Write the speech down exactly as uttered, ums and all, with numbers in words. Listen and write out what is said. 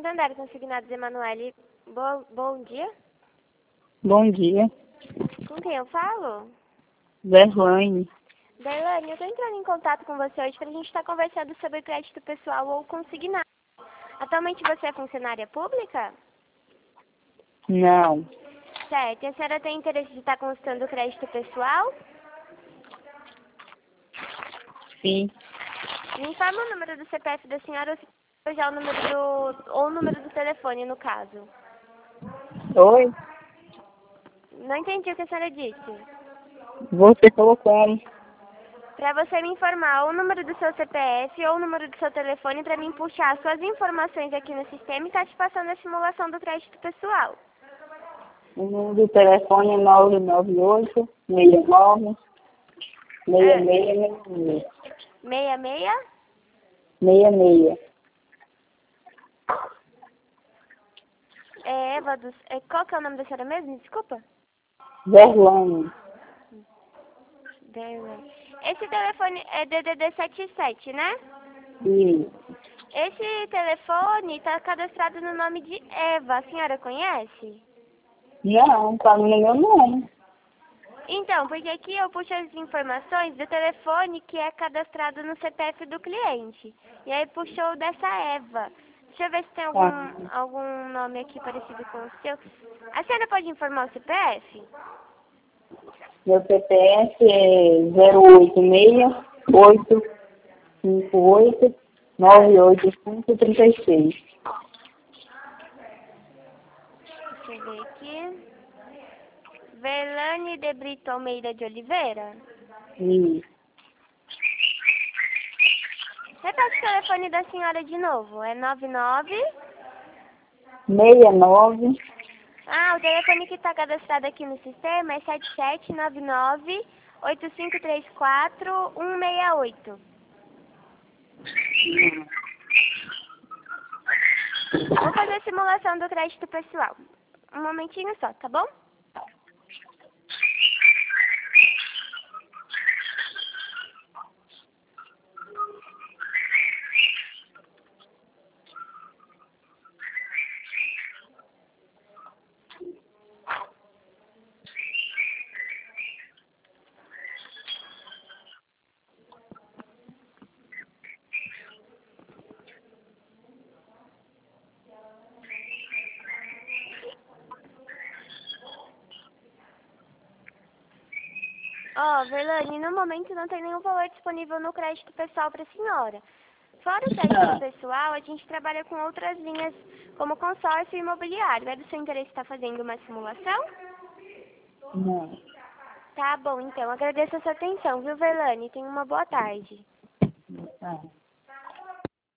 Santander, consignados Emanuele. Bo bom dia. Bom dia. Com quem eu falo? Verlaine. Verlaine, eu estou entrando em contato com você hoje para a gente estar conversando sobre crédito pessoal ou consignado. Atualmente você é funcionária pública? Não. Certo. E a senhora tem interesse de estar consultando o crédito pessoal? Sim. Me informa o número do C P F da senhora ou já o número do, ou o número do telefone, no caso. Oi? Não entendi o que a senhora disse. Você colocou. Para você me informar ou o número do seu C P F ou o número do seu telefone para mim puxar suas informações aqui no sistema e estar te passando a simulação do crédito pessoal. O número do telefone é nove nove oito, seis nove, seis seis seis seis. Meia meia? Seis seis. É Eva dos... É, qual que é o nome da senhora mesmo? Desculpa. Verlaine. Verlaine. Esse telefone é D D D setenta e sete, né? Sim. Esse telefone está cadastrado no nome de Eva. A senhora conhece? Não, tá no meu nome. Então, porque aqui eu puxo as informações do telefone que é cadastrado no C P F do cliente. E aí puxou dessa Eva. Deixa eu ver se tem algum, Ah, algum nome aqui parecido com o seu. A senhora pode informar o C P F? meu C P F é zero oito seis, oito cinco oito, nove oito cinco, três seis. Deixa eu ver aqui. Verlaine de Brito Almeida de Oliveira? Sim. Repete o telefone da senhora de novo. É nove nove... seis nove. Ah, o telefone que está cadastrado aqui no sistema é sete sete nove nove oito cinco três quatro um seis oito. Vou fazer a simulação do crédito pessoal. Um momentinho só, tá bom? Ó, oh, Verlaine, no momento não tem nenhum valor disponível no crédito pessoal para a senhora. Fora o crédito pessoal, a gente trabalha com outras linhas, como consórcio e imobiliário. É do seu interesse estar fazendo uma simulação? Não. Tá bom, então. Agradeço a sua atenção, viu, Verlaine? Tenha uma boa tarde. Ah.